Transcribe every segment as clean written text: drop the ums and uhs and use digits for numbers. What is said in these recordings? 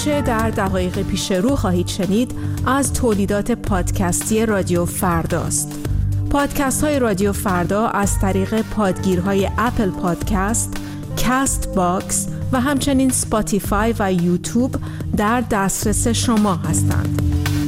آنچه در دقایق پیش رو خواهید شنید از تولیدات پادکستی رادیو فرداست. پادکست های رادیو فردا از طریق پادگیرهای اپل پادکست، کست باکس و همچنین سپاتیفای و یوتیوب در دسترس شما هستند.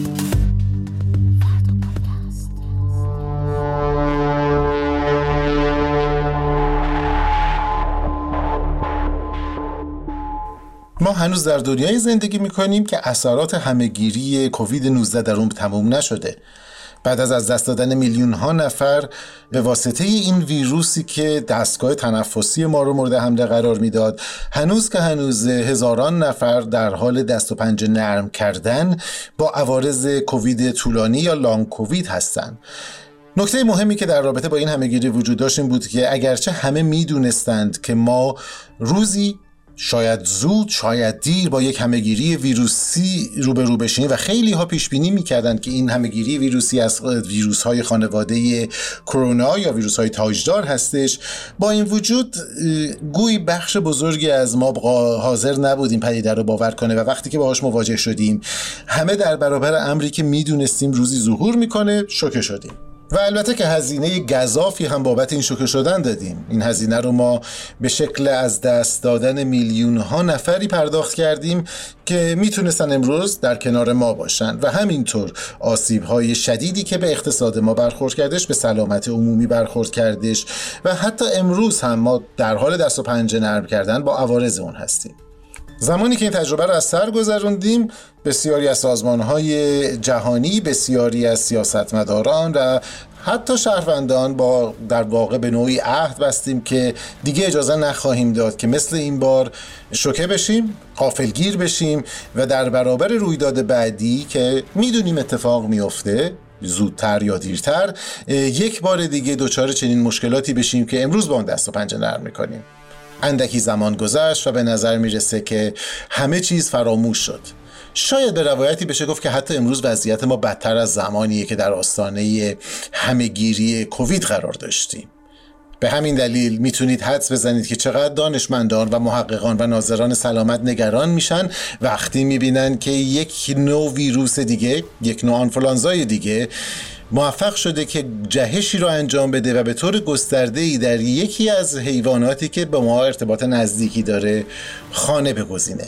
ما هنوز در دنیای زندگی میکنیم که اثرات همهگیری کووید 19 در اون تموم نشده. بعد از دست دادن میلیون ها نفر به واسطه این ویروسی که دستگاه تنفسی ما رو مورد حمله قرار میداد، هنوز که هنوز هزاران نفر در حال دست و پنجه نرم کردن با عوارض کووید طولانی یا لانگ کووید هستن. نکته مهمی که در رابطه با این همهگیری وجود داشت این بود که اگرچه همه میدونستند که ما روزی شاید زود شاید دیر با یک همهگیری ویروسی روبرو بشیم و خیلی ها پیش بینی می‌کردن که این همهگیری ویروسی از ویروس‌های خانواده کرونا یا ویروس‌های تاجدار هستش، با این وجود گویی بخش بزرگی از ما حاضر نبودیم پدیده رو باور کنه و وقتی که باهاش مواجه شدیم همه در برابر امری که میدونستیم روزی ظهور میکنه شوکه شدیم. و البته که هزینه گزافی هم بابت این شوکه شدن دادیم. این هزینه رو ما به شکل از دست دادن میلیون ها نفری پرداخت کردیم که میتونستن امروز در کنار ما باشن و همینطور آسیب های شدیدی که به اقتصاد ما برخورد کردش، به سلامت عمومی برخورد کردش و حتی امروز هم ما در حال دست و پنجه نرم کردن با عوارض اون هستیم. زمانی که این تجربه رو از سر گذروندیم، بسیاری از سازمان‌های جهانی، بسیاری از سیاستمداران و حتی شهروندان با در واقع به نوعی عهد بستیم که دیگه اجازه نخواهیم داد که مثل این بار شوکه بشیم، غافلگیر بشیم و در برابر رویداد بعدی که میدونیم اتفاق میفته زودتر یا دیرتر یک بار دیگه دچار چنین مشکلاتی بشیم که امروز با اون دست و پنجه نرم می‌کنیم. اندکی زمان گذشت و به نظر میرسه که همه چیز فراموش شد. شاید به روایتی بشه گفت که حتی امروز وضعیت ما بدتر از زمانیه که در آستانه همهگیری کووید قرار داشتیم. به همین دلیل میتونید حدس بزنید که چقدر دانشمندان و محققان و ناظران سلامت نگران میشن وقتی میبینن که یک نوع ویروس دیگه، یک نوع آنفولانزای دیگه موفق شده که جهشی رو انجام بده و به طور گسترده‌ای در یکی از حیواناتی که به ما ارتباط نزدیکی داره خانه بگزینه.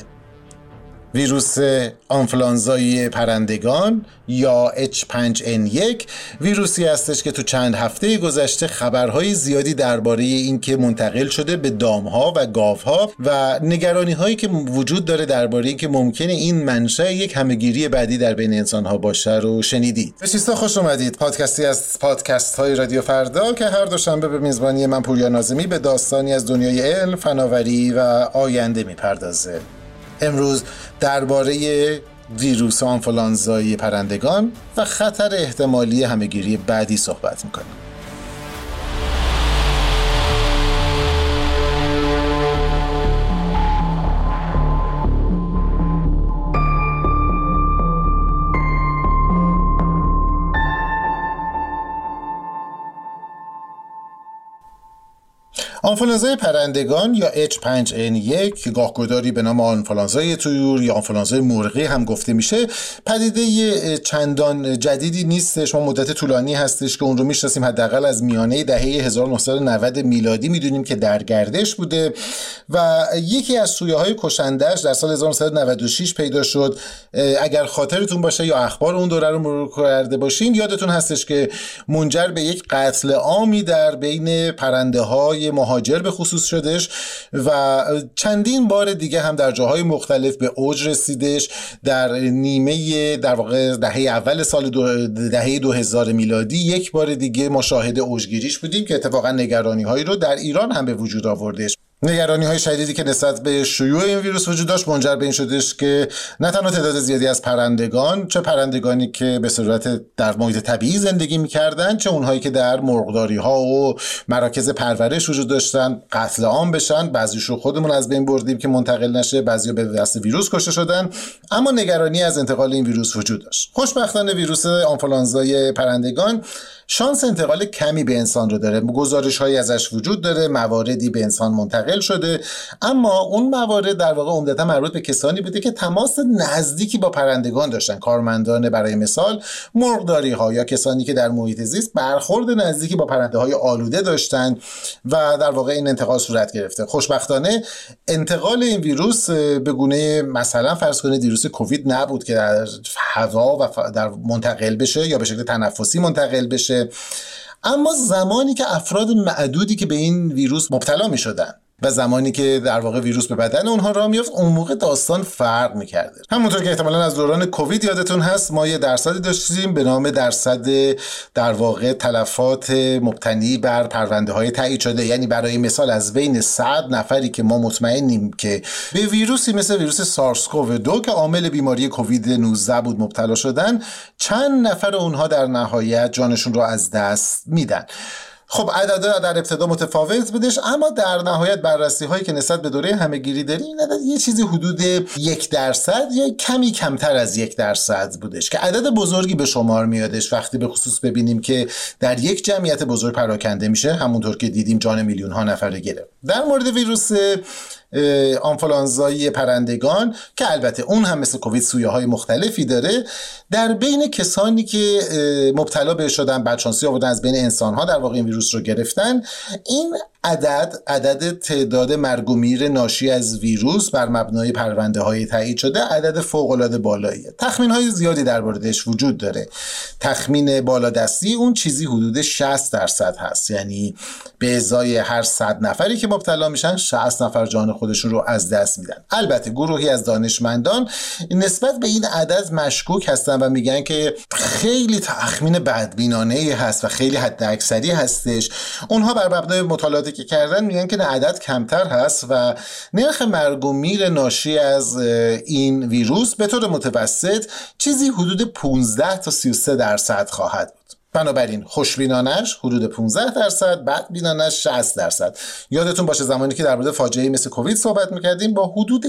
ویروس آنفولانزای پرندگان یا H5N1 ویروسی هستش که تو چند هفته گذشته خبرهای زیادی درباره این که منتقل شده به دامها و گاوها و نگرانی هایی که وجود داره درباره این که ممکنه این منشأ یک همهگیری بعدی در بین انسان ها باشه رو شنیدید. به شیستا خوش اومدید. پادکستی از پادکست های رادیو فردا که هر دوشنبه به میزبانی من پوریا ناظمی به داستانی از دنیای علم، فناوری و آینده میپردازه. امروز درباره ویروس آنفولانزای پرندگان و خطر احتمالی همهگیری بعدی صحبت میکنیم. آنفولانزای پرندگان یا H5N1 که گاهگداری به نام آنفولانزای طیور یا آنفولانزای مرغی هم گفته میشه، پدیده چندان جدیدی نیستش. ما مدت طولانی هستش که اون رو میشناسیم، حداقل از میانه دهه 1990 میلادی میدونیم که در گردش بوده و یکی از سویه‌های کشنده‌اش در سال 1996 پیدا شد. اگر خاطرتون باشه یا اخبار اون دوره رو مرور کرده باشین یادتون هستش که منجر به یک قتل عامی در بین پرنده‌های مهاجر به خصوص شدش و چندین بار دیگه هم در جاهای مختلف به اوج رسیدش. در نیمه در واقع دهه اول سال دهه 2000 میلادی یک بار دیگه ما شاهد اوجگیریش بودیم که اتفاقا نگرانی هایی رو در ایران هم به وجود آوردش. نگرانی های شدیدی که نسبت به شیوع این ویروس وجود داشت منجر به این شدش که نه تنها تعداد زیادی از پرندگان، چه پرندگانی که به صورت در محیط طبیعی زندگی می‌کردند، چه اونهایی که در مرغداری‌ها و مراکز پرورش وجود داشتن قتل عام بشن. بعضیشو خودمون از بین بردیم که منتقل نشه، بعضیا به دست ویروس کشته شدن، اما نگرانی از انتقال این ویروس وجود داشت. خوشبختانه ویروس آنفولانزای پرندگان شانس انتقال کمی به انسان رو داره. گزارش‌هایی ازش وجود داره، مواردی به انسان منتقل منتقل شده. اما اون موارد در واقع عمدتا مربوط به کسانی بوده که تماس نزدیکی با پرندگان داشتن، کارمندان برای مثال مرغداری ها یا کسانی که در محیط زیست برخورد نزدیکی با پرنده های آلوده داشتن و در واقع این انتقال صورت گرفته. خوشبختانه انتقال این ویروس به گونه مثلا فرض کنید ویروس کووید نبود که در هوا و در منتقل بشه یا به شکل تنفسی منتقل بشه، اما زمانی که افراد معدودی که به این ویروس مبتلا می شدن و زمانی که در واقع ویروس به بدن اونها راه میافت، اون موقع داستان فرق می‌کرده. همونطور که احتمالاً از دوران کووید یادتون هست، ما یه درصدی داشتیم به نام درصد در واقع تلفات مبتنی بر پرونده‌های تایید شده. یعنی برای مثال از بین 100 نفری که ما مطمئنیم که به ویروسی مثل ویروس سارس کوو 2 که عامل بیماری کووید 19 بود مبتلا شدن، چند نفر اونها در نهایت جانشون رو از دست میدن. خب عددا در ابتدا متفاوت بودش، اما در نهایت بررسی هایی که نسبت به دوره همه‌گیری داریم این عدد یه چیزی حدود 1% یا کمی کمتر از 1% بودش که عدد بزرگی به شمار میادش وقتی به خصوص ببینیم که در یک جمعیت بزرگ پراکنده میشه، همونطور که دیدیم جان میلیون ها نفر گرفت. در مورد ویروس آنفولانزای پرندگان که البته اون هم مثل کووید سویه های مختلفی داره، در بین کسانی که مبتلا به شدن بدشانسی آوردن از بین انسان ها در واقع این ویروس رو گرفتن، این عدد تعداد مرگ و میر ناشی از ویروس بر مبنای پرونده های تایید شده عدد فوق العاده بالاییه. تخمین های زیادی در موردش وجود داره. تخمین بالادستی اون چیزی حدود 60% هست، یعنی به ازای هر 100 نفری که مبتلا میشن 60 نفر جان خودشون رو از دست میدن. البته گروهی از دانشمندان نسبت به این عدد مشکوک هستن و میگن که خیلی تخمین بدبینانه‌ای هست و خیلی حداکثری هستش. اونها بر مبنای مطالعاتی که کردن میگن که عدد کمتر هست و نرخ مرگ و میر ناشی از این ویروس به طور متوسط چیزی حدود 15 تا 33% خواهد بود. بنابراین خوشبینانش حدود 15%، بدبینانش 60%. یادتون باشه زمانی که در مورد فاجعه‌ای مثل کووید صحبت میکردیم با حدود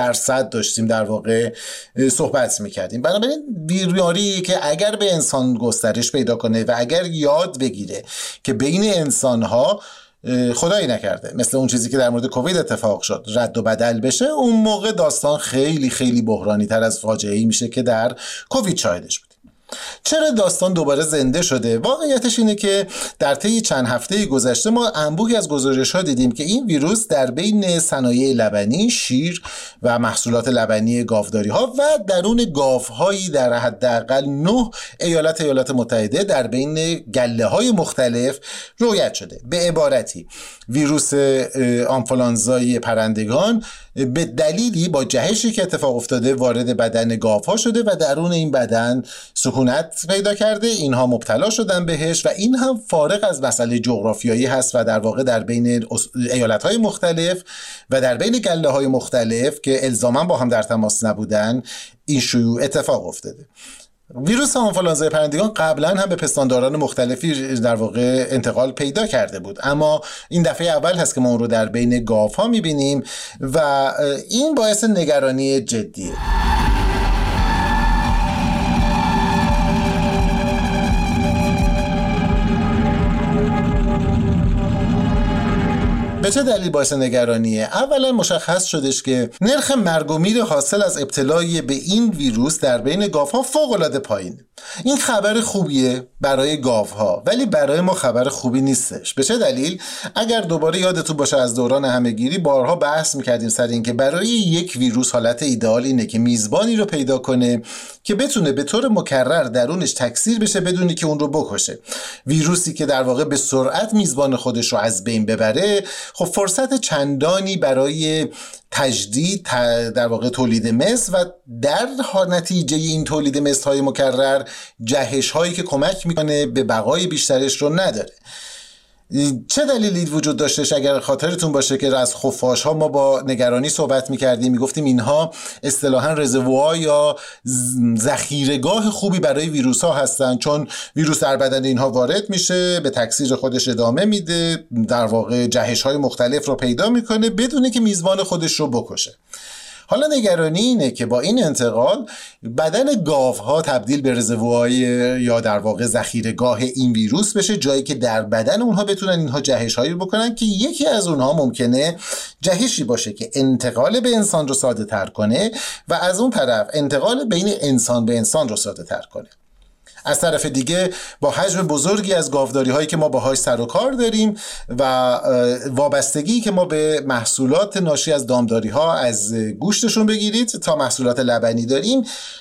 1% داشتیم در واقع صحبت میکردیم. بنابراین بیماری که اگر به انسان گسترش پیدا کنه و اگر یاد بگیره که بین انسانها خدایی نکرده مثل اون چیزی که در مورد کووید اتفاق شد رد و بدل بشه، اون موقع داستان خیلی خیلی بحرانی تر از فاجعه‌ای میشه که در کووید شاهدش بود. چرا داستان دوباره زنده شده؟ واقعیتش اینه که در طی چند هفته گذشته ما انبوهی از گزارش‌ها دیدیم که این ویروس در بین صنایع لبنی، شیر و محصولات لبنی گاوداری‌ها و درون گاوهایی در حداقل 9 ایالات متحده در بین گله‌های مختلف رویت شده. به عبارتی ویروس آنفولانزای پرندگان به دلیلی با جهشی که اتفاق افتاده وارد بدن گاوها شده و درون این بدن سکونت پیدا کرده، اینها مبتلا شدن بهش و این هم فارغ از مسئله جغرافیایی هست و در واقع در بین ایالت‌های مختلف و در بین گله‌های مختلف که الزاما با هم در تماس نبودن این شیوع اتفاق افتاده. ویروس آنفولانزای پرندگان قبلا هم به پستانداران مختلفی در واقع انتقال پیدا کرده بود، اما این دفعه اول هست که ما اون رو در بین گاوها می‌بینیم و این باعث نگرانی جدیه. به چه دلیل باعث نگرانیه؟ اولا مشخص شدش که نرخ مرگ و میر حاصل از ابتلای به این ویروس در بین گاوها فوق‌العاده پایینه. این خبر خوبیه برای گاوها ولی برای ما خبر خوبی نیستش. به چه دلیل؟ اگر دوباره یادتون باشه از دوران همه‌گیری بارها بحث می‌کردیم سر این که برای یک ویروس حالت ایدئال اینه که میزبانی رو پیدا کنه که بتونه به طور مکرر درونش تکثیر بشه بدونی که اون رو بکشه. ویروسی که در واقع به سرعت میزبان خودش رو از بین ببره، خب فرصت چندانی برای تجدید در واقع تولید مثل و در نتیجه این تولید مثل های مکرر جهش هایی که کمک میکنه به بقای بیشترش رو نداره. چه دلیلی وجود داشتش؟ اگر خاطرتون باشه که از خفاش ها ما با نگرانی صحبت میکردیم، میگفتیم اینها اصطلاحاً رزروار یا ذخیره‌گاه خوبی برای ویروس ها هستن، چون ویروس در بدن اینها وارد میشه، به تکثیر خودش ادامه میده، در واقع جهش های مختلف رو پیدا میکنه بدونه که میزبان خودش رو بکشه. حالا نگرانی اینه که با این انتقال بدن گاوها تبدیل به رزروای یا در واقع ذخیره‌گاه این ویروس بشه، جایی که در بدن اونها بتونن اینها جهش‌هایی بکنن که یکی از اونها ممکنه جهشی باشه که انتقال به انسان رو ساده تر کنه و از اون طرف انتقال بین انسان به انسان رو ساده تر کنه. از طرف دیگه با حجم بزرگی از گاوداری هایی که ما باهاش سر و کار داریم و وابستگی که ما به محصولات ناشی از دامداری ها از گوشتشون بگیرید تا محصولات لبنی داریم،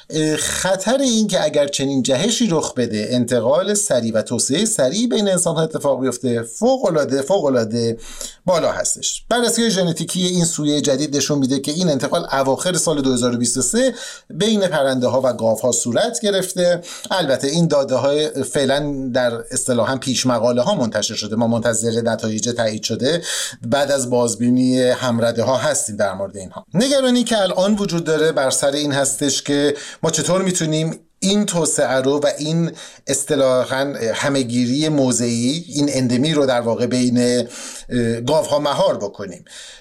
خطر این که اگر چنین جهشی رخ بده انتقال سریع و توسعه سریع بین انسان ها اتفاق بیفته فوق العاده بالا هستش. بررسی ژنتیکی این سویه جدید نشون میده که این انتقال اواخر سال 2023 بین پرنده ها و گاو ها صورت گرفته. البته این داده های فعلا در اصطلاحاً پیش مقاله ها منتشر شده، ما منتظر نتایج تایید شده بعد از بازبینی همرده ها هستیم در مورد اینها. نگرانی که الان وجود داره بر سر این هستش که ما چطور میتونیم این توسعه رو و این اصطلاحاً همه‌گیری موضعی، این اندمی رو در واقع بین گاوها مهار بکنیم.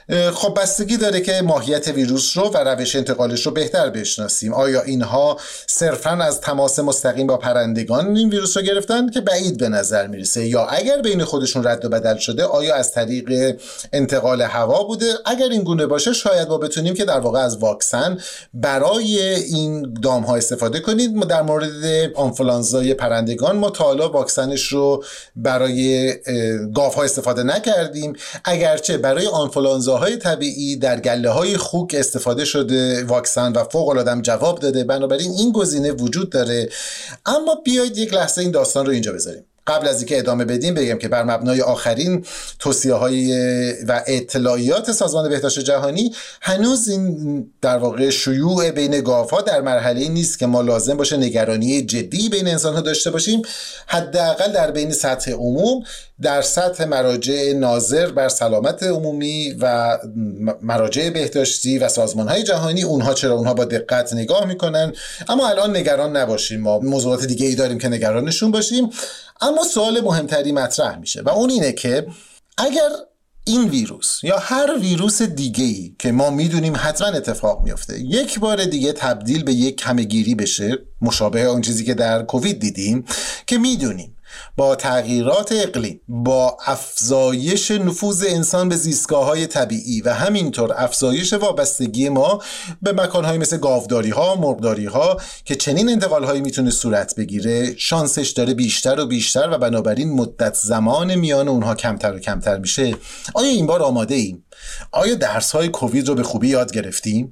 خب بستگی داره که ماهیت ویروس رو و روش انتقالش رو بهتر بشناسیم. آیا اینها صرفاً از تماس مستقیم با پرندگان این ویروس رو گرفتن که بعید به نظر میرسه، یا اگر بین خودشون رد و بدل شده آیا از طریق انتقال هوا بوده؟ اگر این گونه باشه شاید ما بتونیم که در واقع از واکسن برای این دام‌ها استفاده کنیم. در مورد آنفولانزای پرندگان ما تا حالا واکسنش رو برای گاوها استفاده نکردیم، اگرچه برای آنفولانزاهای طبیعی در گله‌های خوک استفاده شده واکسن و فوق‌العاده جواب داده. بنابراین این گزینه وجود داره. اما بیایید یک لحظه این داستان رو اینجا بذاریم. قبل از اینکه ادامه بدیم بگم که بر مبنای آخرین توصیه‌های و اطلاعیات سازمان بهداشت جهانی هنوز این در واقع شیوع بین گاوها در مرحله نیست که ما لازم باشه نگرانی جدی بین انسان‌ها داشته باشیم. حداقل در بین سطح عموم، در سطح مراجع ناظر بر سلامت عمومی و مراجع بهداشتی و سازمان‌های جهانی، اونها با دقت نگاه میکنن. اما الان نگران نباشیم، ما موضوعات دیگه ای داریم که نگرانشون باشیم. اما سوال مهمتری مطرح میشه و اون اینه که اگر این ویروس یا هر ویروس دیگه‌ای که ما میدونیم حتما اتفاق میفته یک بار دیگه تبدیل به یک همه‌گیری بشه، مشابه اون چیزی که در کووید دیدیم که میدونیم با تغییرات اقلیم، با افزایش نفوذ انسان به زیستگاه‌های طبیعی و همینطور افزایش وابستگی ما به مکان‌های مثل گاوداری‌ها، مرغداری‌ها که چنین انتقال‌هایی میتونه صورت بگیره، شانسش داره بیشتر و بیشتر و بنابراین مدت زمان میان اونها کمتر و کمتر میشه. آیا این بار آماده ایم؟ آیا درس‌های کووید رو به خوبی یاد گرفتیم؟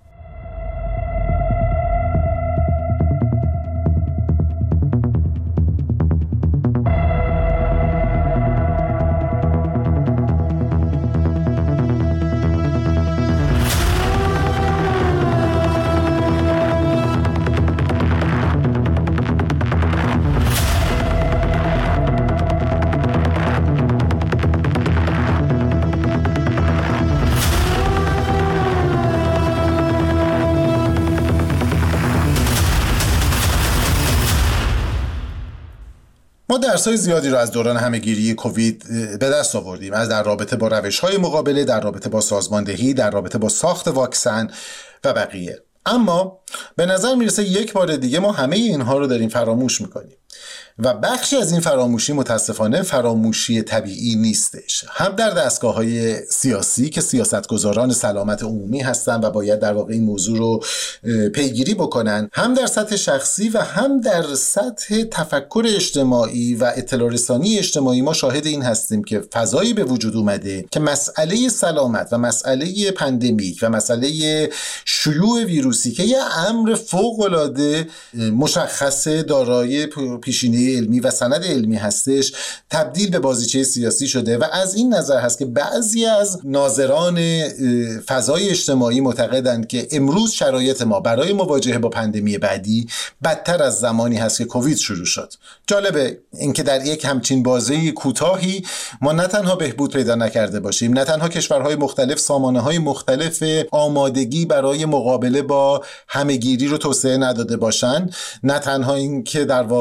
ما درس‌های زیادی رو از دوران همه‌گیری کووید به دست آوردیم، از در رابطه با روش‌های مقابله، در رابطه با سازماندهی، در رابطه با ساخت واکسن و بقیه. اما به نظر میرسه یک بار دیگه ما همه اینها رو داریم فراموش میکنیم و بخشی از این فراموشی متاسفانه فراموشی طبیعی نیستش، هم در دستگاه‌های سیاسی که سیاستگزاران سلامت عمومی هستن و باید در واقع این موضوع رو پیگیری بکنن، هم در سطح شخصی و هم در سطح تفکر اجتماعی و اطلاع رسانی اجتماعی. ما شاهد این هستیم که فضایی به وجود اومده که مسئله سلامت و مسئله پندمیک و مسئله شیوع ویروسی که یه امر فوق‌العاده مشخص دارای پیشینه علمی و سند علمی هستش، تبدیل به بازیچه سیاسی شده و از این نظر هست که بعضی از ناظران فضای اجتماعی معتقدند که امروز شرایط ما برای مواجهه با پندمی بعدی بدتر از زمانی هست که کووید شروع شد. جالبه اینکه در یک همچین بازه کوتاهی ما نه تنها بهبود پیدا نکرده باشیم، نه تنها کشورهای مختلف سامانه‌های مختلف آمادگی برای مقابله با همه‌گیری رو توسعه نداده باشند، نه تنها اینکه در واقع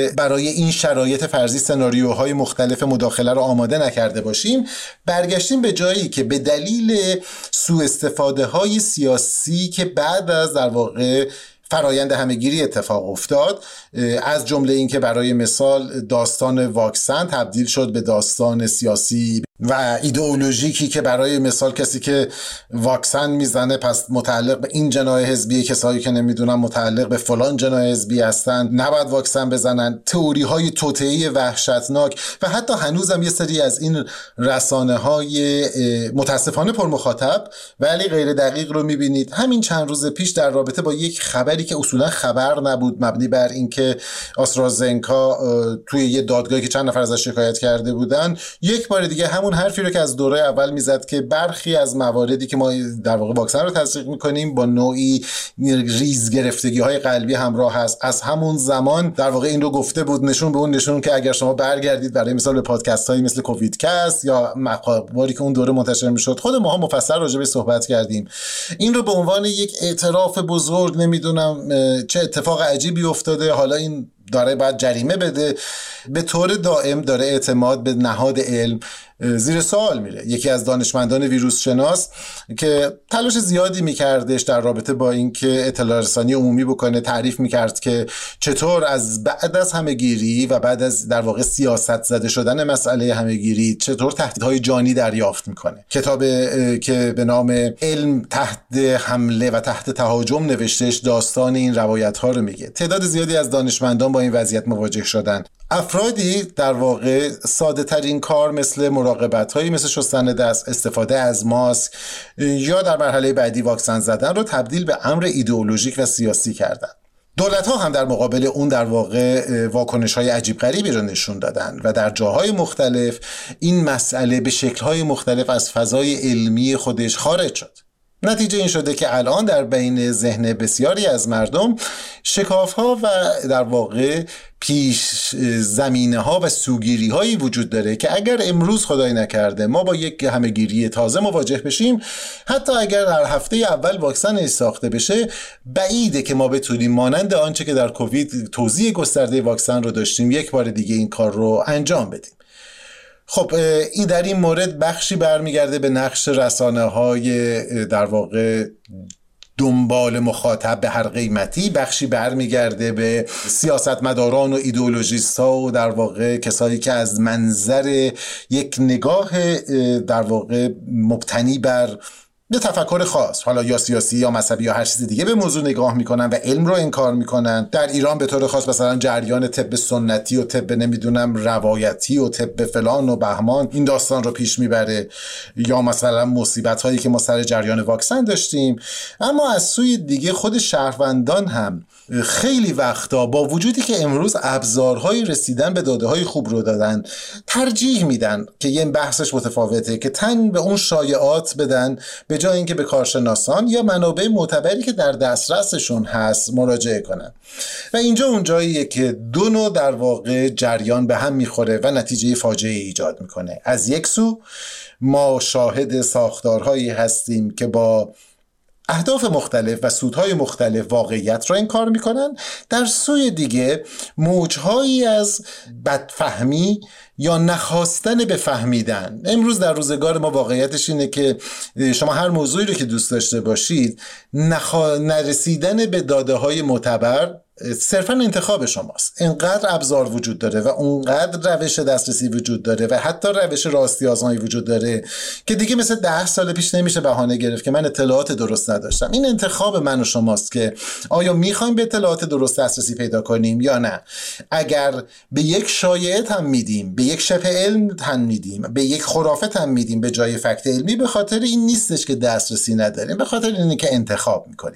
که برای این شرایط فرضی سناریوهای مختلف مداخله رو آماده نکرده باشیم، برگشتیم به جایی که به دلیل سوء استفاده های سیاسی که بعد از در واقع فرایند همه‌گیری اتفاق افتاد، از جمله این که برای مثال داستان واکسن تبدیل شد به داستان سیاسی و ایدئولوژیکی که برای مثال کسی که واکسن میزنه پس متعلق به این جناح حزبی، کسایی که نمیدونم متعلق به فلان جناح حزبی هستن نباید واکسن بزنن، تئوری های توطئه‌ای وحشتناک و حتی هنوزم یه سری از این رسانه های متاسفانه پرمخاطب ولی غیر دقیق رو میبینید. همین چند روز پیش در رابطه با یک خبری که اصولا خبر نبود، مبنی بر اینکه آسترازنکا توی یه دادگاهی که چند نفر ازش شکایت کرده بودن، یک بار دیگه همون حرفی رو که از دوره اول میزد که برخی از مواردی که ما در واقع واکسن رو تزریق میکنیم با نوعی ریز گرفتگی های قلبی همراه هست. از همون زمان در واقع این رو گفته بود، نشون به اون نشون که اگر شما برگردید برای مثال به پادکست هایی مثل کووید کست یا مقاله‌ای که اون دوره منتشر میشد، خود ما مفصل راجع به صحبت کردیم. این رو به عنوان یک اعتراف بزرگ، نمیدونم چه اتفاق عجیبی افتاده، حالا این داره باید جریمه بده، به طور دائم داره اعتماد به نهاد علم زیر سوال میره. یکی از دانشمندان ویروس شناس که تلاش زیادی میکردش در رابطه با اینکه اطلاع رسانی عمومی بکنه، تعریف میکرد که چطور از بعد از همه‌گیری و بعد از در واقع سیاست زده شدن مسئله همه‌گیری چطور تهدیدهای جانی دریافت میکنه. کتاب که به نام علم تحت حمله و تحت تهاجم نوشتهش داستان این روایت ها رو میگه. تعداد زیادی از دانشمندان با این وضعیت مواجه شدن. افرادی در واقع ساده ترین کار مثل مراقبت هایی مثل شستن دست، استفاده از ماسک یا در مرحله بعدی واکسن زدن رو تبدیل به امر ایدئولوژیک و سیاسی کردن. دولت ها هم در مقابل اون در واقع واکنش های عجیب غریبی رو نشون دادن و در جاهای مختلف این مسئله به شکل های مختلف از فضای علمی خودش خارج شد. نتیجه این شده که الان در بین ذهن بسیاری از مردم شکاف‌ها و در واقع پیش زمینه ها و سوگیری هایی وجود داره که اگر امروز خدای نکرده ما با یک همه‌گیری تازه مواجه بشیم، حتی اگر در هفته اول واکسن ساخته بشه، بعیده که ما بتونیم مانند آنچه که در کووید توزیع گسترده واکسن رو داشتیم یک بار دیگه این کار رو انجام بدیم. خب این در این مورد بخشی برمیگرده به نقش رسانه‌های در واقع دنبال مخاطب به هر قیمتی، بخشی برمیگرده به سیاستمداران و ایدئولوژیست‌ها و در واقع کسایی که از منظر یک نگاه در واقع مبتنی بر یه تفکر خاص، حالا یا سیاسی یا مذهبی یا هر چیز دیگه، به موضوع نگاه میکنن و علم رو انکار میکنن. در ایران به طور خاص مثلا جریان طب سنتی و طب نمیدونم روایتی و طب فلان و بهمان این داستان رو پیش میبره، یا مثلا مصیبت هایی که ما سر جریان واکسن داشتیم. اما از سوی دیگه خود شهروندان هم خیلی وقتا با وجودی که امروز ابزارهای رسیدن به داده‌های خوب رو دادن، ترجیح میدن که یه بحثش متفاوته که تن به اون شایعات بدن به جای اینکه به کارشناسان یا منابع معتبری که در دسترسشون هست مراجعه کنن. و اینجا اون جاییه که دو نوع در واقع جریان به هم میخوره و نتیجه فاجعه ایجاد میکنه. از یک سو ما شاهد ساختارهایی هستیم که با اهداف مختلف و سودهای مختلف واقعیت را انکار میکنن، در سوی دیگه موجهایی از بدفهمی یا نخواستن به فهمیدن. امروز در روزگار ما واقعیتش اینه که شما هر موضوعی رو که دوست داشته باشید، نرسیدن به داده های معتبر صرفا انتخاب شماست. اینقدر ابزار وجود داره و اونقدر روش دسترسی وجود داره و حتی روش راستی آزمایی وجود داره که دیگه مثل 10 سال پیش نمیشه بهانه گرفت که من اطلاعات درست نداشتم. این انتخاب من و شماست که آیا میخوایم به اطلاعات درست دسترسی پیدا کنیم یا نه. اگر به یک شایعه تن میدیم، به یک شبه علم تن میدیم، به یک خرافه تن میدیم به جای فکت علمی، به خاطر این نیستش که دسترسی نداریم، به خاطر اینه که انتخاب میکنیم.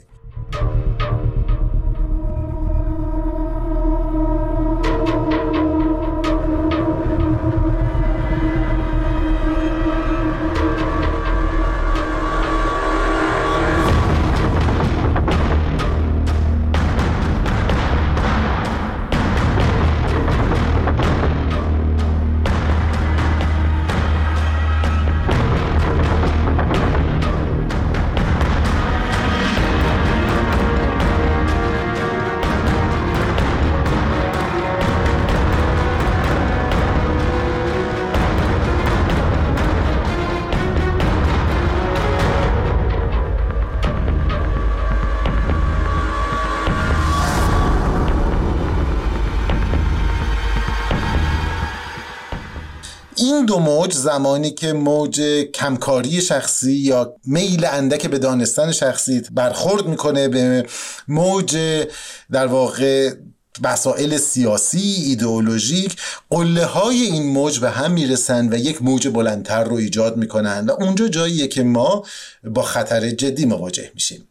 این دو موج، زمانی که موج کمکاری شخصی یا میل اندک به دانستن شخصی برخورد میکنه به موج در واقع مسائل سیاسی، ایدئولوژیک، قله های این موج به هم میرسن و یک موج بلندتر رو ایجاد میکنن و اونجا جاییه که ما با خطر جدی مواجه میشیم.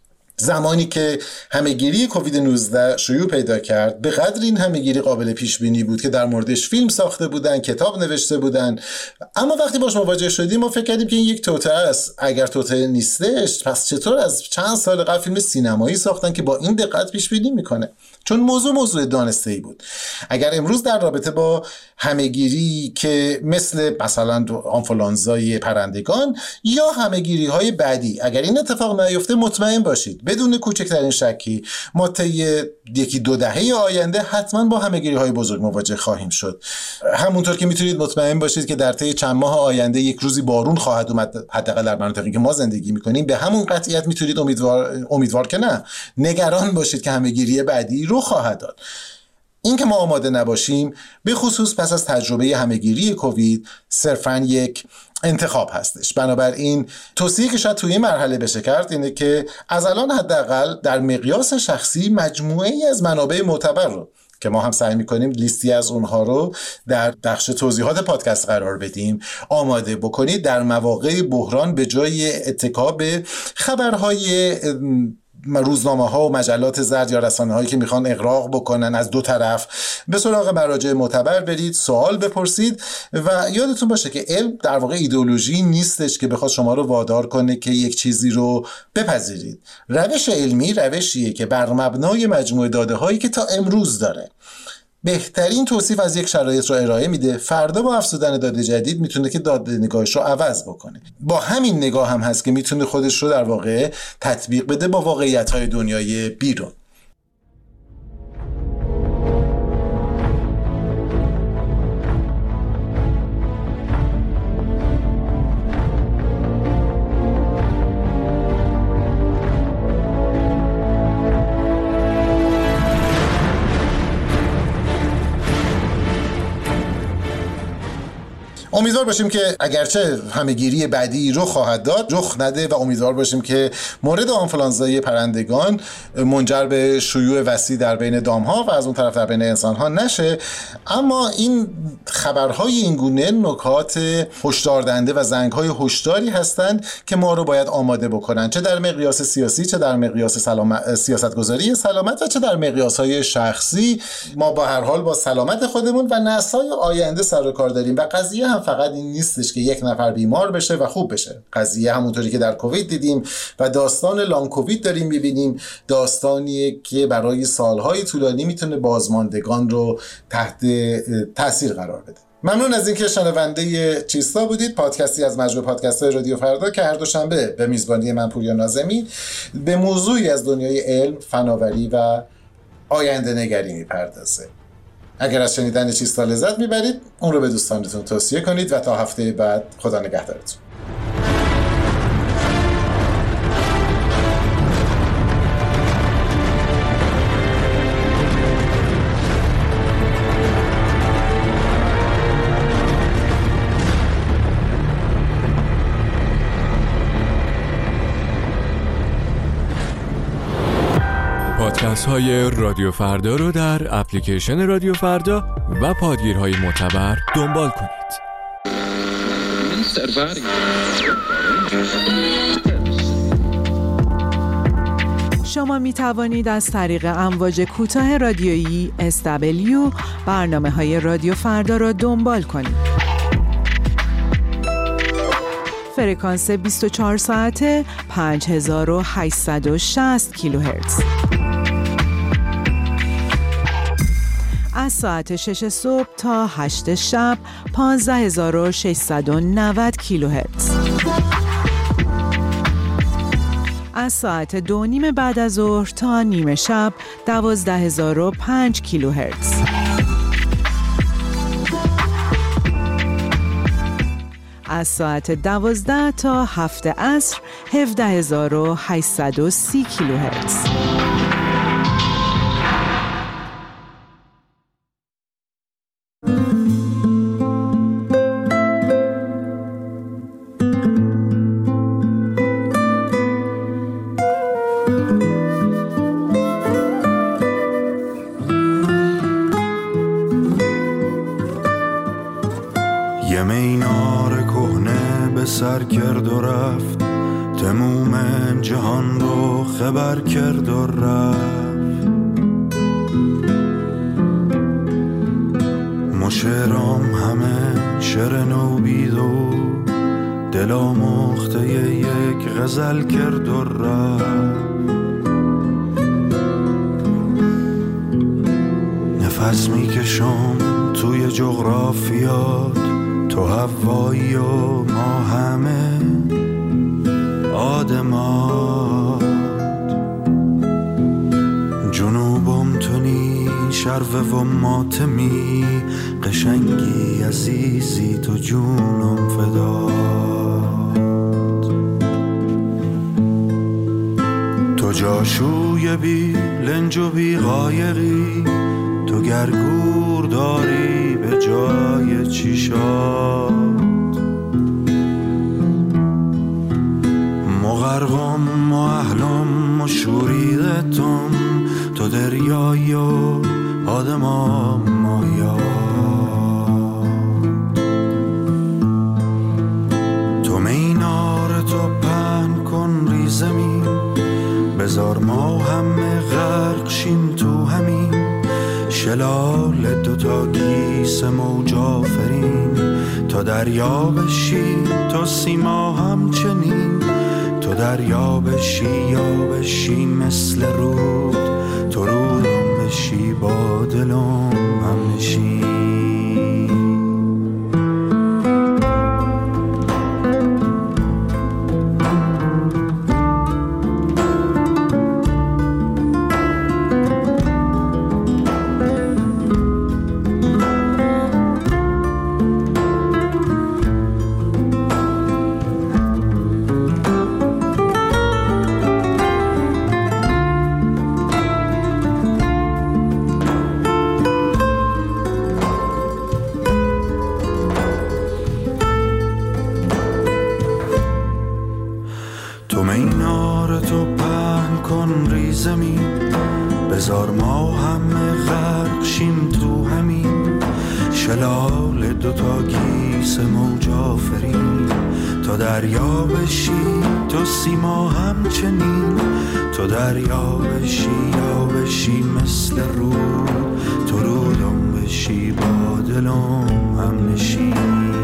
زمانی که همهگیری کووید 19 شیوع پیدا کرد، به قدر این همهگیری قابل پیش بینی بود که در موردش فیلم ساخته بودن، کتاب نوشته بودن، اما وقتی باش مواجه شدیم ما فکر کردیم که این یک توطئه است. اگر توطئه نیستش پس چطور از چند سال قبل فیلم سینمایی ساختن که با این دقت پیش بینی میکنه؟ چون موضوع دانسته‌ای بود. اگر امروز در رابطه با همهگیری که مثلا آنفولانزای پرندگان یا همهگیری‌های بعدی اگر این اتفاق نیفته، مطمئن باشید بدون کوچکترین شکی ما طی 1-2 دهه آینده حتما با همهگیری‌های بزرگ مواجه خواهیم شد. همونطور که میتونید مطمئن باشید که در طی چند ماه آینده یک روزی بارون خواهد اومد، حداقل در مناطقی که ما زندگی می‌کنیم. به همون قطعیت میتونید امیدوار که نه، نگران باشید که همهگیری بعدی رو خواهد داد. این که ما آماده نباشیم، به خصوص پس از تجربه همهگیری کووید، صرفاً یک انتخاب هستش. بنابراین توصیه که شاید توی این مرحله بشه کرد اینه که از الان حداقل در مقیاس شخصی مجموعه‌ای از منابع معتبر رو که ما هم سعی می‌کنیم لیستی از اونها رو در بخش توضیحات پادکست قرار بدیم آماده بکنید. در مواقع بحران به جای اتکا به خبرهای روزنامه‌ها و مجلات زرد یا رسانه‌هایی که میخوان اغراق بکنن از دو طرف، به سراغ مراجع معتبر برید، سوال بپرسید و یادتون باشه که علم در واقع ایدئولوژی نیستش که بخواد شما رو وادار کنه که یک چیزی رو بپذیرید. روش علمی روشیه که بر مبنای مجموعه داده‌هایی که تا امروز داره بهترین توصیف از یک شرایط رو ارائه میده. فردا با افزودن داده جدید میتونه که داده نگاهش رو عوض بکنه. با همین نگاه هم هست که میتونه خودش رو در واقع تطبیق بده با واقعیت‌های دنیای بیرون. امیدوار باشیم که اگرچه همهگیری بعدی رخ خواهد داد رخ نده و امیدوار باشیم که مورد آنفولانزای پرندگان منجر به شیوع وسیع در بین دامها و از اون طرف در بین انسانها نشه. اما این خبرهای این گونه نکات هشدار دهنده و زنگ‌های هشداری هستند که ما رو باید آماده بکنن، چه در مقیاس سیاسی، چه در مقیاس سیاستگذاری سلامت و چه در مقیاس‌های شخصی. ما با هر حال با سلامت خودمون و نسل‌های آینده سر و کار داریم و قضیه هم فقط این نیستش که یک نفر بیمار بشه و خوب بشه. قضیه همونطوری که در کووید دیدیم و داستان لانگ کووید داریم می‌بینیم، داستانیه که برای سالهای طولانی میتونه بازماندگان رو تحت تاثیر قرار بده. ممنون از اینکه شنونده چیستا بودید، پادکستی از مجموعه پادکست‌های رادیو فردا که هر دوشنبه به میزبانی من پوریا ناظمی به موضوعی از دنیای علم، فناوری و آینده نگری میپردازه. اگر از شنیدن چیستا لذت میبرید اون رو به دوستانتون توصیه کنید و تا هفته بعد خدا نگهدارتون. پادکست های رادیو فردا رو در اپلیکیشن رادیو فردا و پادگیرهای معتبر دنبال کنید. شما می توانید از طریق امواج کوتاه رادیویی SW برنامه‌های رادیو فردا را دنبال کنید. فرکانس 24 ساعته 5860 کیلوهرتز. از ساعت 6 صبح تا 8 شب 15690 کیلوهرتز. از ساعت 2:30 بعد از ظهر تا نیمه شب 12005 کیلوهرتز. از ساعت 12 تا 7 عصر 17830 کیلوهرتز. یه مینار کهنه به سر کرد و رفت، تموم جهان رو خبر کرد و رفت. مشرام همه شعر نو بید و دلا مخته یک غزل کرد و رفت. نفس میکشم توی جغرافیات، تو هوایی و ما همه آدمات. جنوبم تونی شرفه و ماتمی، قشنگی عزیزی تو جونم فدات. تو جاشوی بی لنج و بی قایقی، تو گرگور داری به جای چیشات. مغرقم و اهلم و شوریدتم، تو دریایی و آدمام ماهیات. تو مینار تو پهن کن ری زمین، بذار ما همه غرق شیم تو همین شلال دوتا گیس موج آفرین. تو دریا بشی تو سیما همچنین، تو دریا بشی یا بشی مثل رود، تو رودم بشی با دلم هم نشین. بذار ما همه غرق شیم تو همین شلال دوتا گیس موج آفرین. تو دریا بشی تو سیما همچنین، تو دریا بشی یا بشی مثل رود، تو رودم بشی با دلم هم نشین.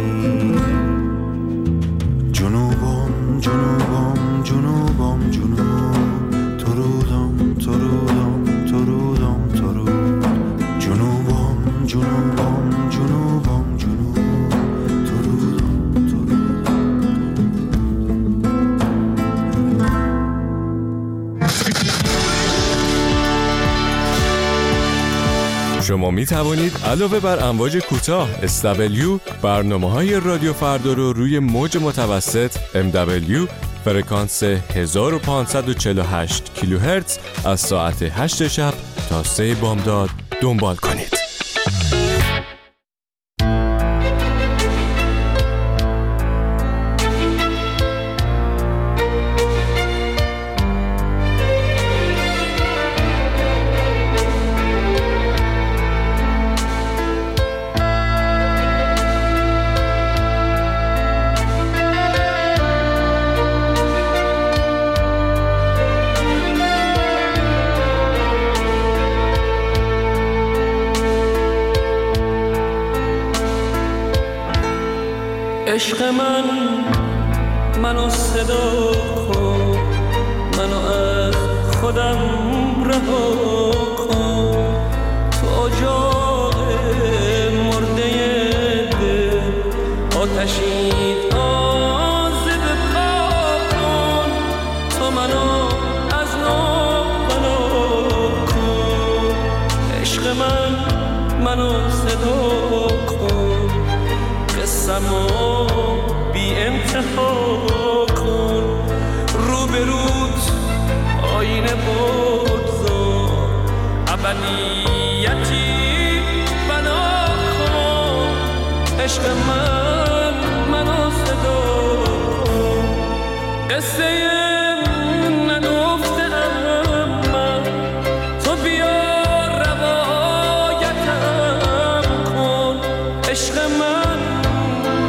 جنوبم جنوبم جنوبم جنوب، تو رودم تو رودم تو رودم تو رود. جنوبم جنوبم جنوبم جنوب، تو رودم تو رودم. شما می توانید علاوه بر امواج کوتاه SW برنامه‌های رادیو فردا رو روی موج متوسط MW فرکانس 1548 کیلوهرتز از ساعت 8 شب تا 3 بامداد دنبال کنید. عشق منو صدا کن، منو از خودم رها کن. تو اجاق مرده دل آتشی تازه بپا کن. تو منو از نو بنا کن. عشق منو صدا کن، قصه‌مو بی انتها کن. رو به روت آینه بگذار، ابدیتی بنا کن. عشق منو صدا کن. قصه نگفتم من، تو بیا روایتم کن. عشق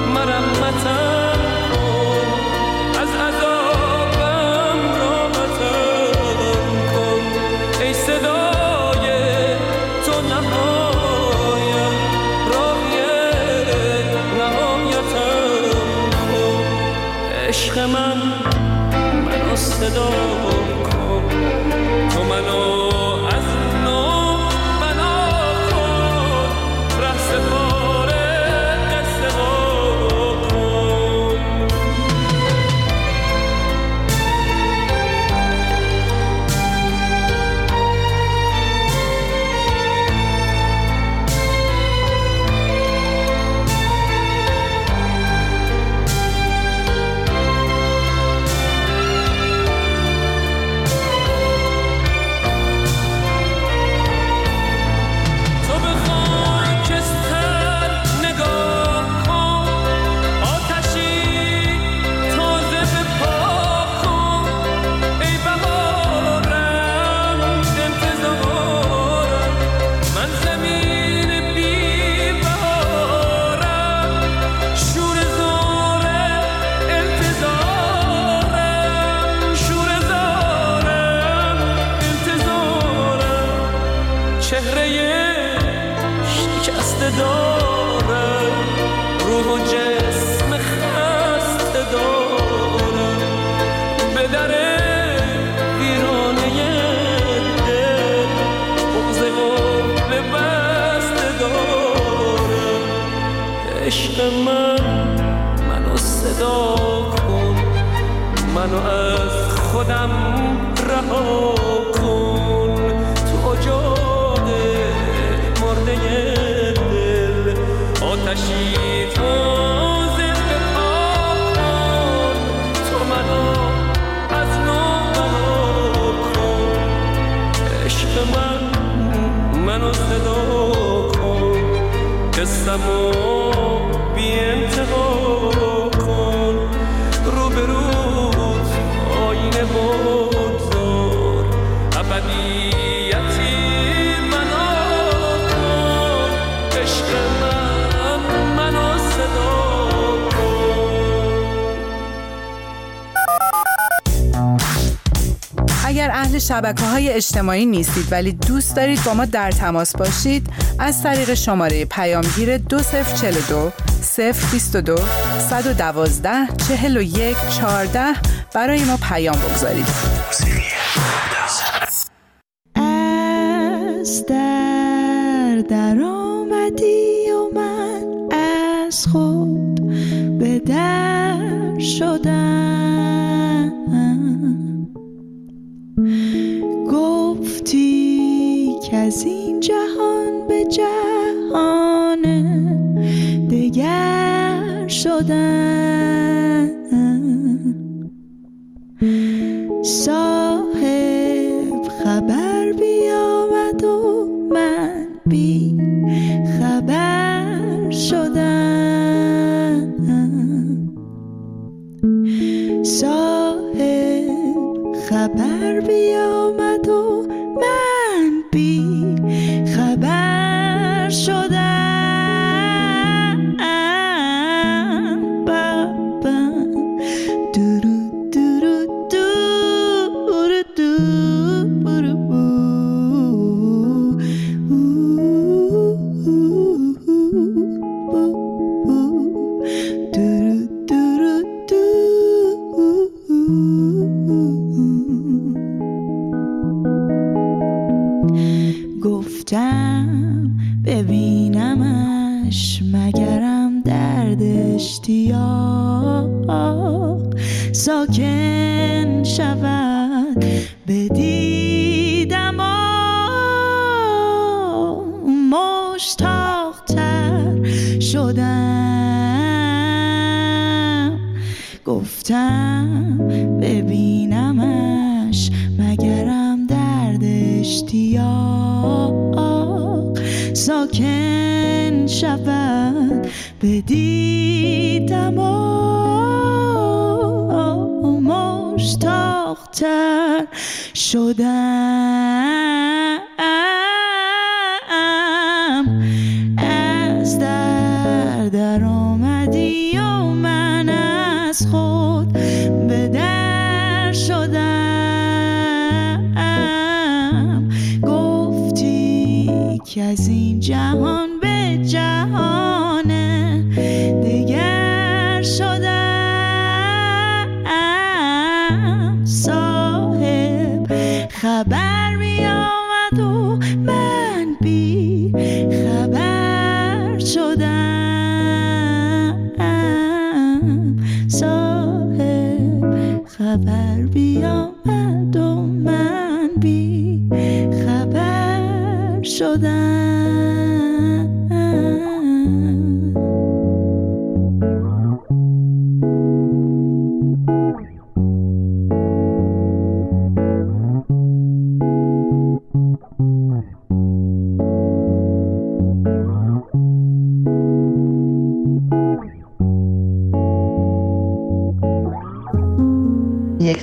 عشق منو صدا کن، تو منو از نو بنا کن، ره سپاره قصه کن. عشق منو صدا کن، منو از خودم رها کن، تو اجاق مرده دل آتشی تازه بپا کن، تو منو از نو بنا کن. عشق منو صدا کن، قصه‌مو بی انتها کن، روبروت آینه بگذار، ابدیتی بنا کن. عشق منو صدا کن. اگر اهل شبکه‌های اجتماعی نیستید ولی دوست دارید با ما در تماس باشید، از طریق شماره پیامگیر 2042 022 112 41 14 برای ما پیام بگذارید. از در آمدی و من از خود به در شدم، گفتی که از این جهان به جهان دگر شدم، صاحب خبر بیامد و من بی خبر شدم، صاحب خبر بیامد و من بی خبر شدم. گفتم ببینمش مگرم درد اشتیاق ساکن شود، بدیدم مشتاق تر شدم. گفتم ببینمش مگرم درد اشتیاق ساکن شود، بدیدم مشتاق تر شدم. از در آمدی و من از خود به در شدم، گفتی که از این جهان به جهان دگر شدم،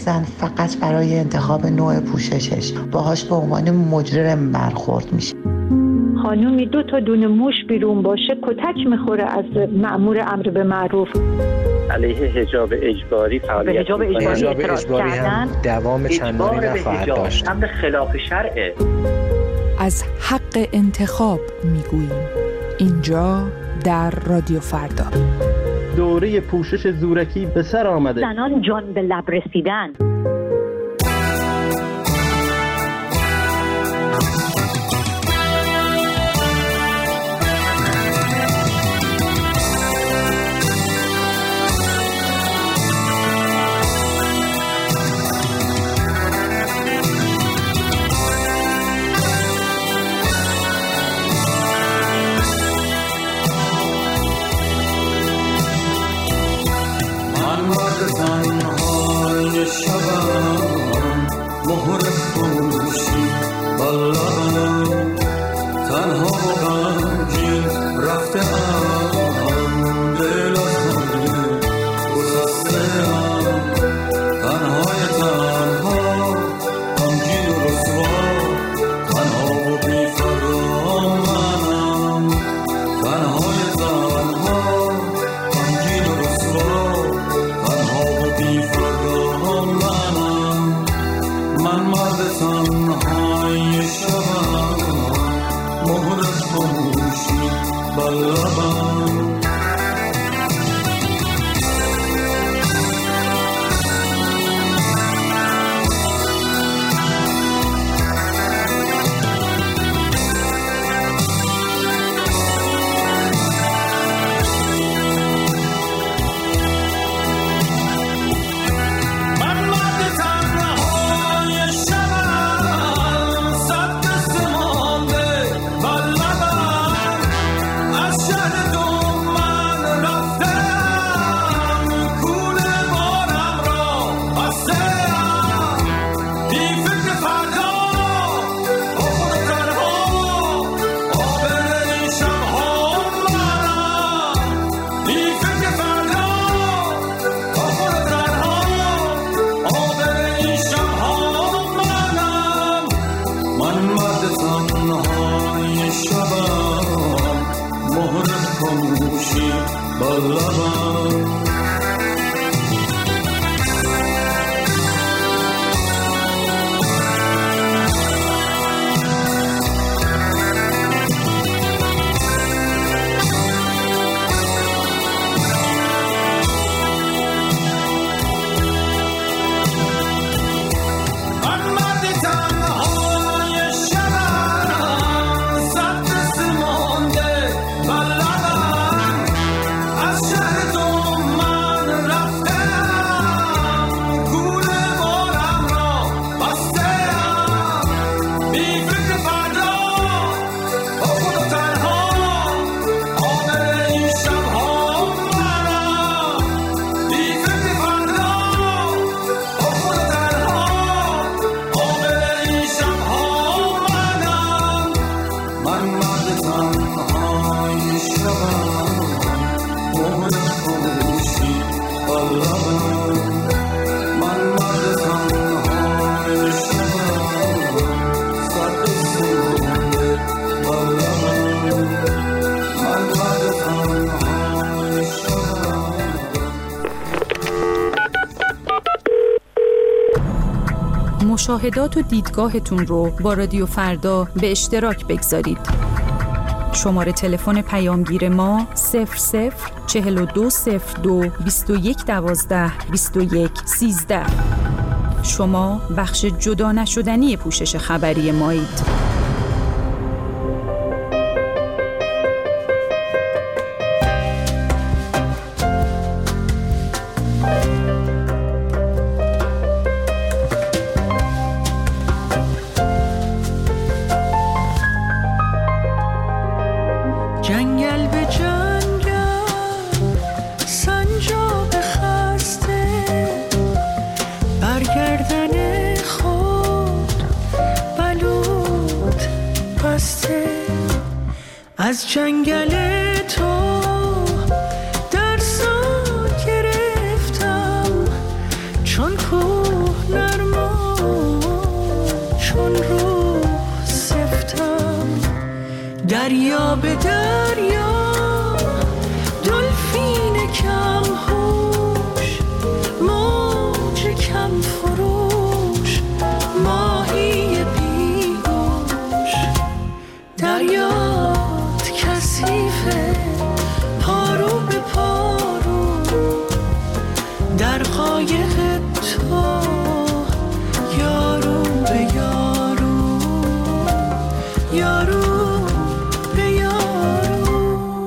زن فقط برای انتخاب نوع پوششش باهاش به عنوان مجرم برخورد میشه. خانومی 2 تا دونه موش بیرون باشه کتک میخوره از مأمور امر به معروف. علیه حجاب اجباری فعالیت حجاب اجباری هم دوام چندانی نخواهد داشت. امر خلاف شرعه. از حق انتخاب میگوییم اینجا در رادیو فردا. دوره پوشش زورکی به سر آمده. زنان جان به لب رسیدن. مشاهدات و دیدگاهتون رو با رادیو فردا به اشتراک بگذارید. شماره تلفن پیامگیر ما 004202 2112 2113. شما بخش جدا نشدنی پوشش خبری مایید. جنگل به جنگل سنجاب خسته برگردن خود بلود بسته از جنگل تو درسا گرفتم چون کوه به دریا دلفین کم هوش، موج کم فروش، ماهی بیگوش. دریات کثیفه پارو به پارو، در قایق تو یارو به یارو، یارو به یارو.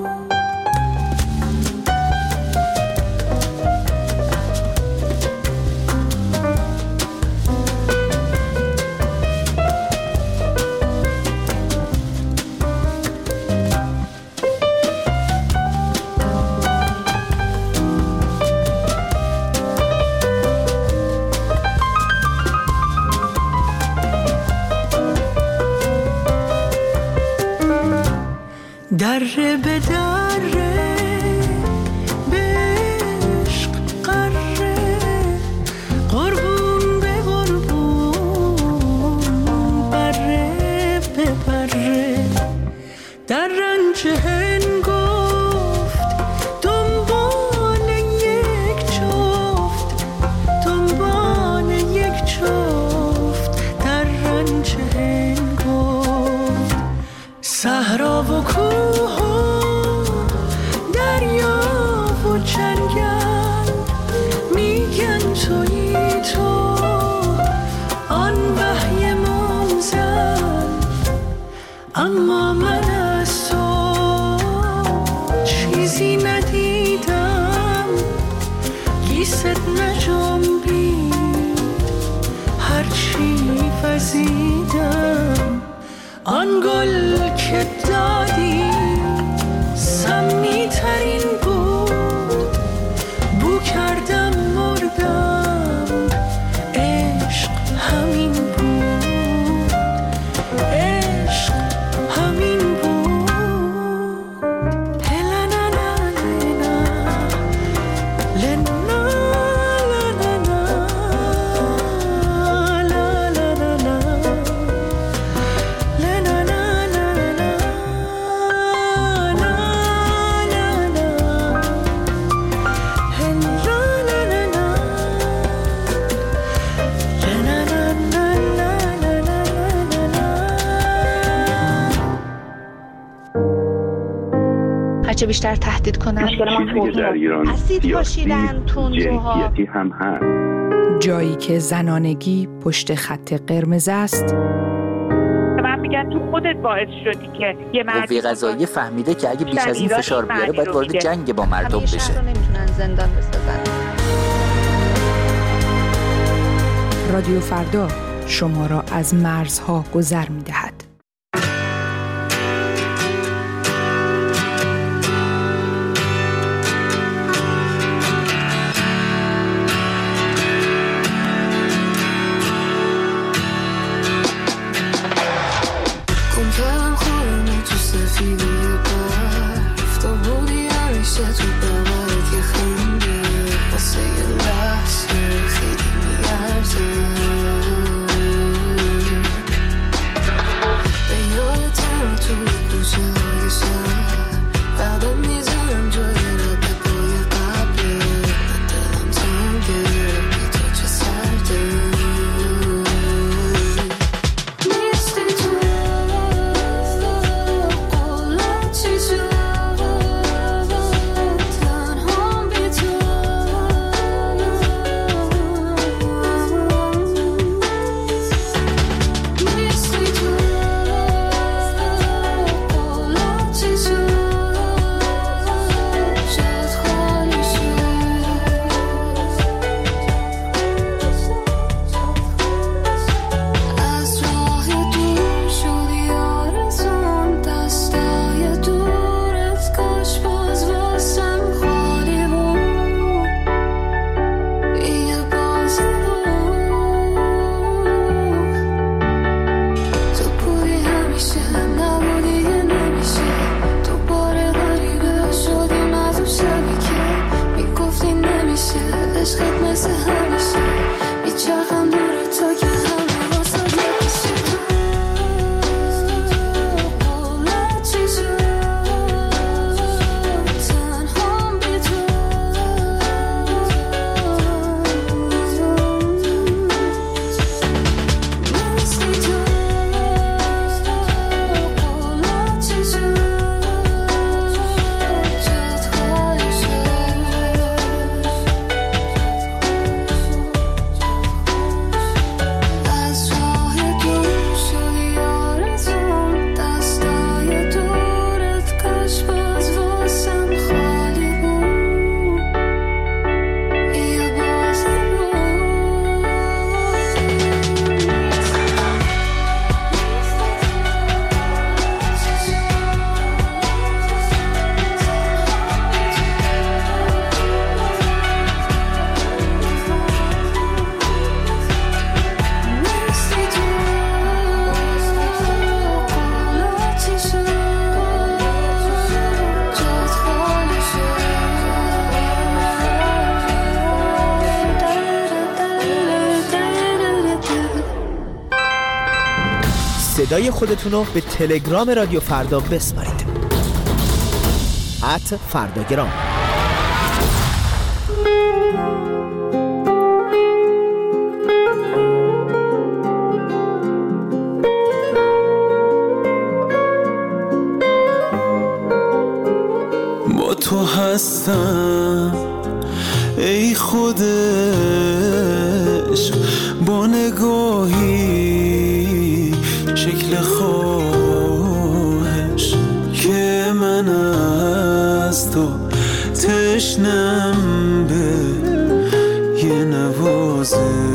دره به دره به عشق قره، قربون به قربون، بره به بره. در رنج هنگفت دنبال یک جفت، دنبال یک جفت. در رنج هنگفت صحرا و کوه و دریا و جنگل، میگن تویی تو آن وحی منزل. اما من از تو چیزی ندیدم، گیست نجنبید هرچی وزیدم. آن گل که دادی سمی ترین بود، بو کردم مردم، عشق همین بود، عشق همین بود. هلنا لنا لنا هرچه بیشتر تهدید کنن اسید پاشیدن تندروها هم هست. جایی که زنانگی پشت خط قرمز است. من میگم تو خودت باعث شدی که یه قوه قضاییه فهمیده که اگه بیش از این فشار بیاره باید وارد جنگ با مردم بشه. همیشه نمیتونن زندان بسازن. رادیو فردا شما را از مرزها گذر می‌دهد. صدای خودتون رو به تلگرام رادیو فردا بسپارید. @فرداگرام. با تو هستم ای خود عشق، با نگاهی شکل خواهش که من از تو تشنم به یه نوازش.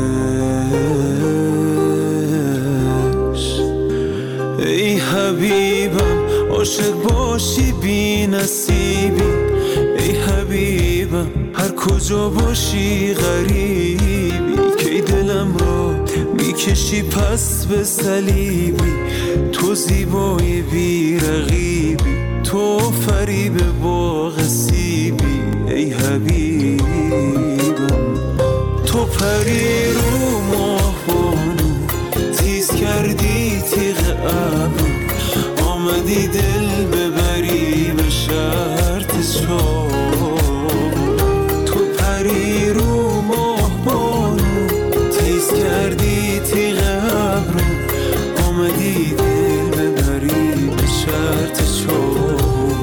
ای حبیبم عاشق باشی بی نصیبی، ای حبیبم هر کجا باشی غریبی، که دلم را میکشی پس به صلیبی. تو زیبای بی رقیبی، تو فریب باغ سیبی، ای حبیبم. تو پری رو ماه بانو تیز کردی تیغ ابرو، آمدی دل ببری به شرط چاه. تو پری رو ماه بانو تیز کردی تیغ ابرو، آمدی دل ببری به شرط چاه.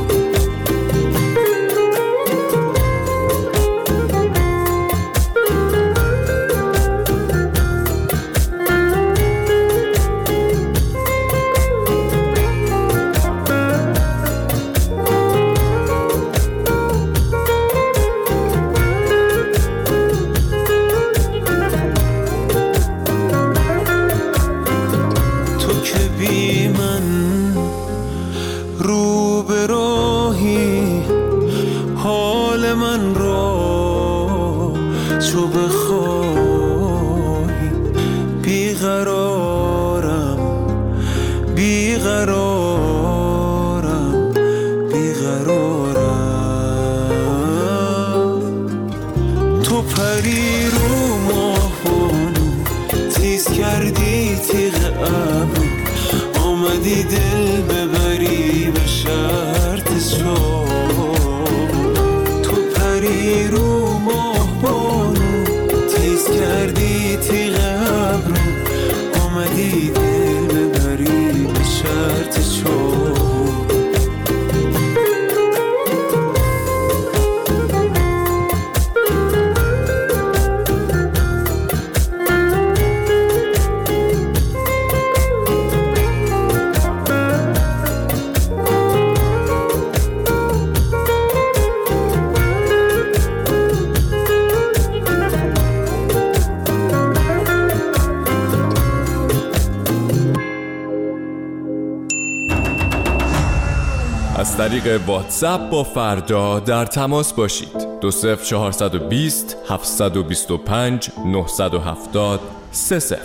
از طریق واتساپ با فردا در تماس باشید. 20420 725 970 30.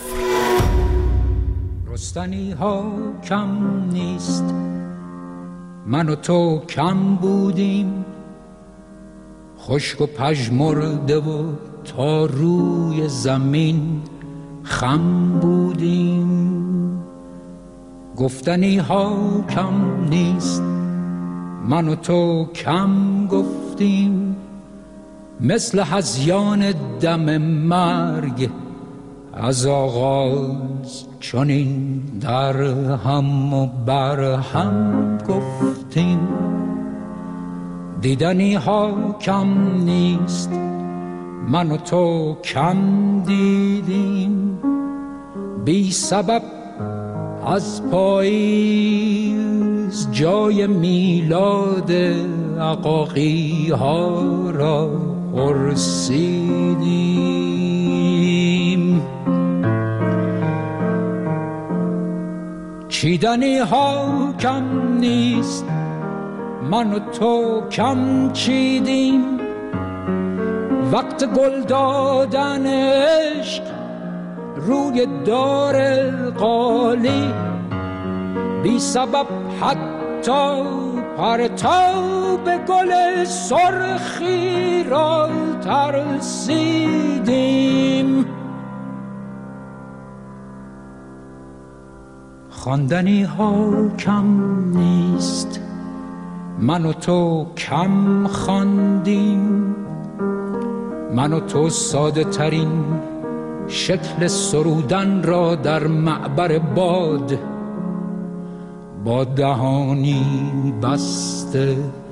رستنی ها کم نیست، من و تو کم بودیم، خشک و پژمرده و تا روی زمین خم بودیم. گفتنی ها کم نیست، من و تو کم گفتیم، مثل هذیان دم مرگ از آغاز چنین در هم و بر هم گفتیم. دیدنی ها کم نیست، من و تو کم دیدیم، بی سبب از پاییز جای میلاد عقاقی ها را پرسیدیم. چیدنی ها کم نیست، من و تو کم چیدیم، وقت گل دادن عشق روی دار القالی، بی سبب حتی پرتاب گل سرخی را ترسیدیم. خواندنی ها کم نیست، من و تو کم خواندیم، من و تو ساده ترین شکل سرودن را در معبر باد با دهانی بسته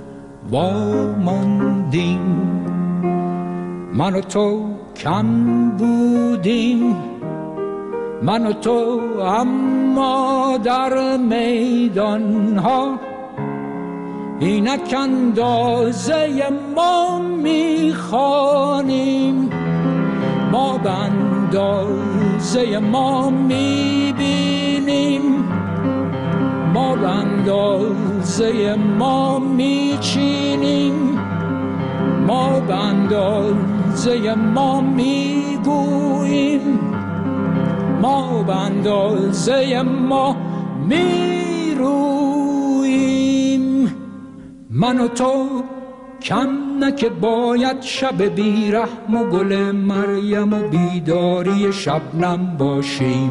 واماندیم. من و تو کم بودیم، من و تو اما در میدان ها اینک اندازه ما میخوانیم، ما به اندازه ما میبینیم، ما به اندازه ما میچینیم، ما به اندازه ما میگوییم، ما به اندازه ما میرویم. من و تو کم نه که باید شب بیرحم و گل مریم و بیداری شبنم باشیم.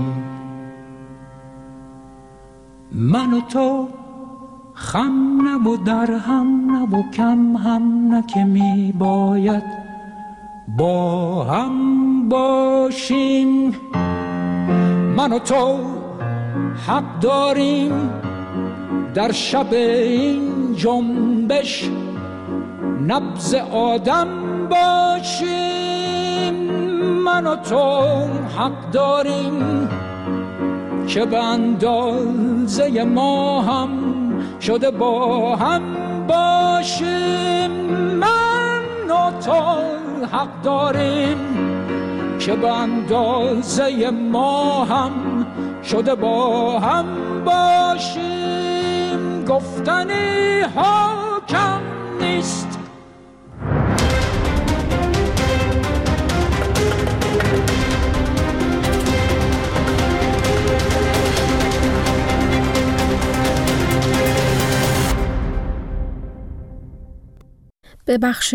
من و تو خم نه و در هم نه و کم هم نه که می باید با هم باشیم. من و تو حق داریم در شب این جنبش نبض آدم باشیم. من و تو حق داریم که به اندازه ما هم شده با هم باشیم. من و تو حق داریم که به اندازه ما هم شده با هم باشیم. گفتنی ها کم نیست. به بخش